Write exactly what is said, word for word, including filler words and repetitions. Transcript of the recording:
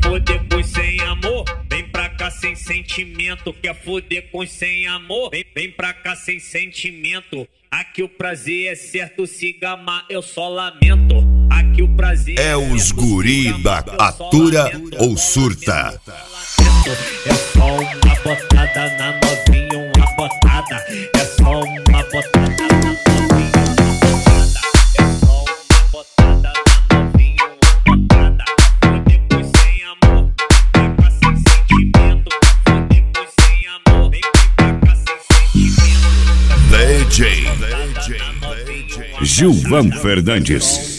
foder com sem amor? Vem pra cá sem sentimento. Quer foder com sem amor? Vem, vem pra cá sem sentimento. Aqui o prazer é certo, se gamar eu só lamento. Aqui o prazer é os guri da Atura ou Surta. É só uma botada na novinha, uma botada. É só uma botada na novinha, uma botada. É só uma botada na novinha, uma botada. Foder com sem amor, vem pra cá sem sentimento. Foder com sem amor, vem pra cá sem sentimento. D J Gilvan Fernandes.